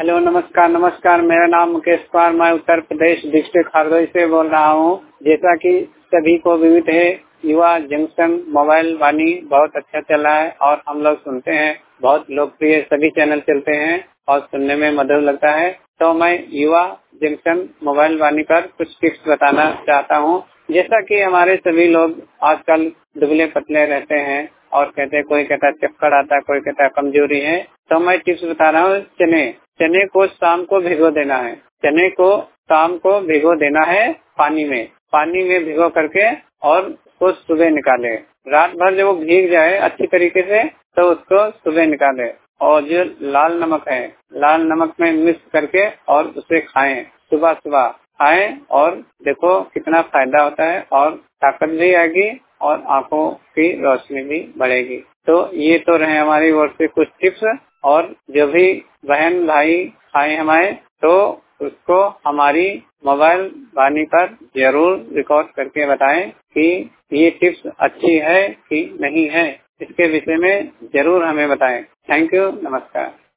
Hello, नमस्कार नमस्कार। मेरा नाम मुकेश कुमार, मैं उत्तर प्रदेश डिस्ट्रिक्ट हरदोई से बोल रहा हूँ। जैसा कि सभी को विदित है, युवा जंक्शन मोबाइल वाणी बहुत अच्छा चल रहा है और हम लोग सुनते हैं। बहुत लोकप्रिय सभी चैनल चलते हैं और सुनने में मधुर लगता है। तो मैं युवा जंक्शन मोबाइल वाणी पर कुछ टिप्स बताना चाहता हूँ। जैसा कि हमारे सभी लोग आजकल दुबले पतले रहते हैं और कोई कहता है चक्कर आता है, कोई कहता है कमजोरी है। तो मैं टिप्स बता रहा हूँ। चने को शाम को भिगो देना है। चने को शाम को भिगो देना है पानी में भिगो करके और उसको सुबह निकाले। रात भर जब वो भीग जाए अच्छी तरीके से तो उसको सुबह निकाले और जो लाल नमक है, लाल नमक में मिक्स करके और उसे खाएं। सुबह सुबह खाएं और देखो कितना फायदा होता है और ताकत भी आएगी और आंखों की रोशनी भी बढ़ेगी। तो ये तो रहे हमारी ओर से कुछ टिप्स। और जो भी बहन भाई खाए हमारे तो उसको हमारी मोबाइल वाणी पर जरूर रिकॉर्ड करके बताएं कि ये टिप्स अच्छी है कि नहीं है। इसके विषय में जरूर हमें बताएं। थैंक यू, नमस्कार।